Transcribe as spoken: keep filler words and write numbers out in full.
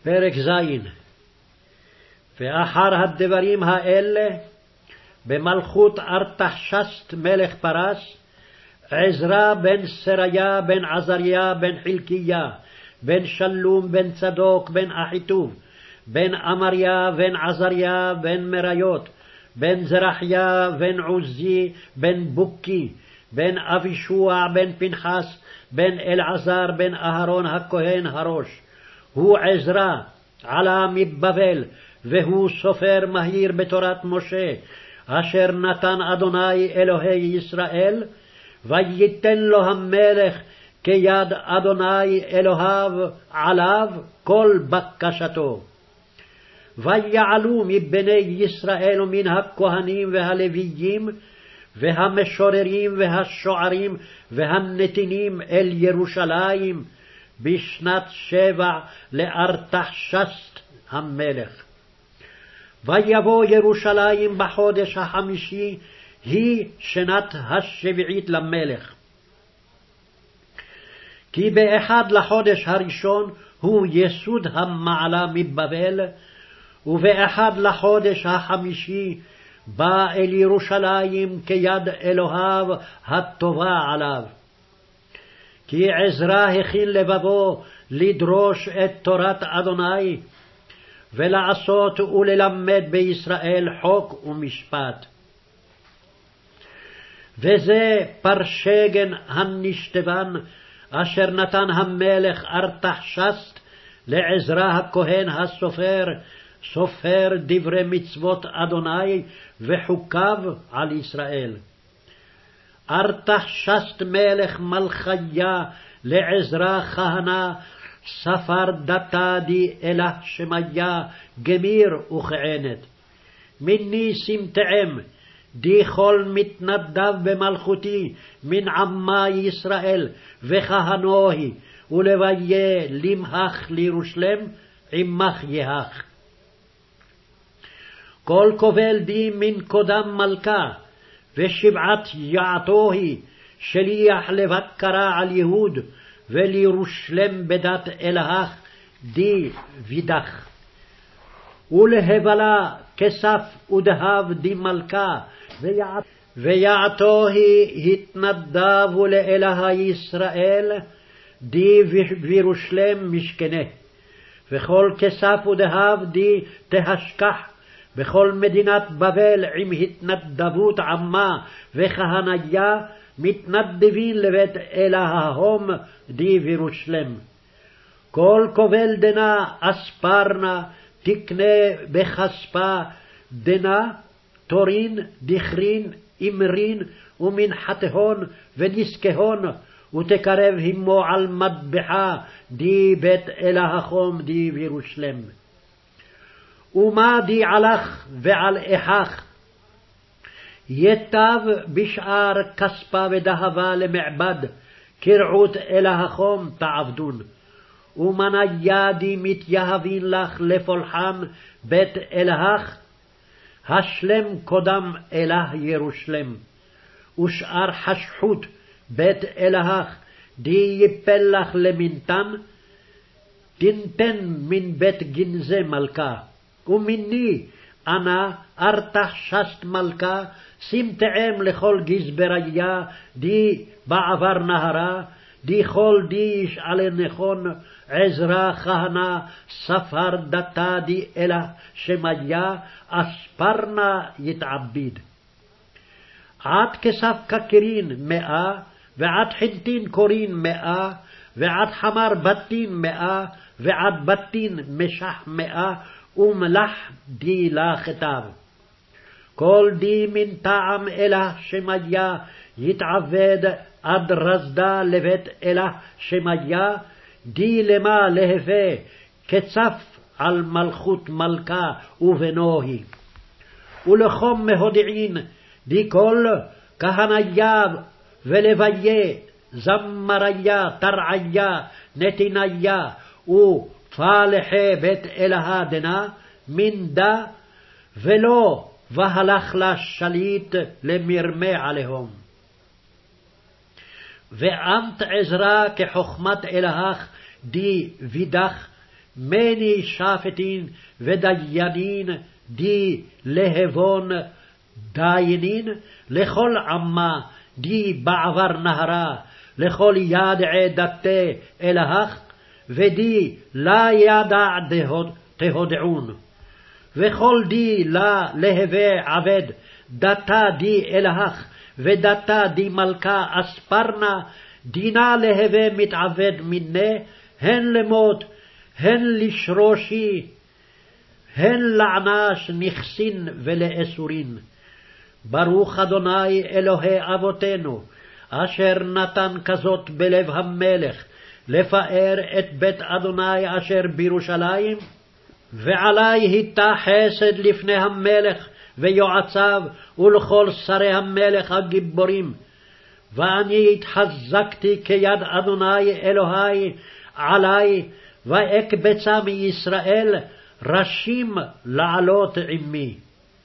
פרק ז'. ואחר הדברים האלה, במלכות ארתחשסט מלך פרס, עזרא בן סריה בן עזריה בן חלקיה, בן שלום בן צדוק בן אחיטוב, בן אמריה בן עזריה בן מריות, בן זרחיה בן עוזי בן בוקי, בן אבישוע בן פנחס, בן אלעזר בן אהרון הכהן הראש. הוא עזרא, עלה מבבל, והוא סופר מהיר בתורת משה, אשר נתן אדוני אלוהי ישראל, וייתן לו המלך כיד אדוני אלוהיו עליו כל בקשתו. ויעלו מבני ישראל ומן הכהנים והלוויים, והמשוררים והשוערים והנתינים אל ירושלים, בשנת שבע לארתחשסט המלך. ויבוא ירושלים בחודש החמישי, היא שנת השביעית למלך. כי באחד לחודש הראשון הוא יסוד המעלה מבבל, ובאחד לחודש החמישי בא אל ירושלים כיד אלוהיו הטובה עליו. כי עזרא הכין לבבו לדרוש את תורת אדוני, ולעשות וללמד בישראל חוק ומשפט. וזה פרשגן הנשתבן, אשר נתן המלך ארתחשסט לעזרא הכהן הסופר, סופר דברי מצוות אדוני וחוקיו על ישראל. ארתחשסט מלך מלכיה לעזרא כהנה, ספר דתה די אלה שמיה גמיר וכענת. מיני סמטעם די כל מתנדב במלכותי מן עמה ישראל וכהנוהי, ולוויה למהך לירושלם עמך יהך. כל כובל די מן קודם מלכה, ושבעת יעתוהי שליח לבקרה על יהוד, ולירושלם בדת אלהך די וידך. ולהבלה כסף ודהב די מלכה, ויעתוהי התנדבו לאלה ישראל, די וירושלם משכנה. וכל כסף ודהב די תהשכח בכל מדינת בבל, עם התנדבות עמה וכהניה, מתנדבים לבית אלההום די וירושלם. כל כובל דנה אספרנה תקנה בכספה דנה, תורין, דכרין, אמרין ומנחתהון ונזקהון, ותקרב עמו על מטבחה די בית אלההום די וירושלם. ומה די עלך ועל איכך, יטב בשאר כספה ודהבה למעבד, כרעות אלההום תעבדון. ומניה די מתייהבין לך לפולחן בית אלהך, השלם קודם אלה ירושלם. ושאר חשכות בית אלהך די יפל לך למינתן, תנתן מן בית גנזי מלכה. ומיני אנא ארתחשסט מלכה, סמטעם לכל גזבריה די בעבר נהרה, די כל די ישאלה נכון, עזרא כהנה ספר דתה די אלה שמיה, אספרנה יתעביד. עד כסף קקרין מאה, ועד חנטין קורין מאה, ועד חמר בתין מאה, ועד בתין משח מאה, ומלח די לה כתב. כל די מן טעם אלה שמיה יתעבד עד רזדה לבית אלה שמיה, די למה להווה כצף על מלכות מלכה ובנוהי. ולחום מהודיעין די כל כהניה ולוויה, זמריה, תרעיה, נתיניה ופלחי בית אלהה דנה, מנדה, ולא והלך לה שליט למרמה עליהם. ואמת עזרא כחוכמת אלהך די וידך, מני שפטין ודיינין די להבון דיינין, לכל עמה די בעבר נהרה, לכל ידעי דתי אלהך, ודי לה ידע תהודעון. וכל די לה להווה עבד, דתה די אלהך, ודתה די מלכה אספרנה, דינה להווה מתעבד מיני, הן למות, הן לשרושי, הן לענש נכסין ולאסורין. ברוך אדוני אלוהי אבותינו, אשר נתן כזאת בלב המלך, לפאר את בית אדוני אשר בירושלים, ועלי היטה חסד לפני המלך ויועציו ולכל שרי המלך הגיבורים. ואני התחזקתי כיד אדוני אלוהי עלי, ואקבצה מישראל ראשים לעלות עמי.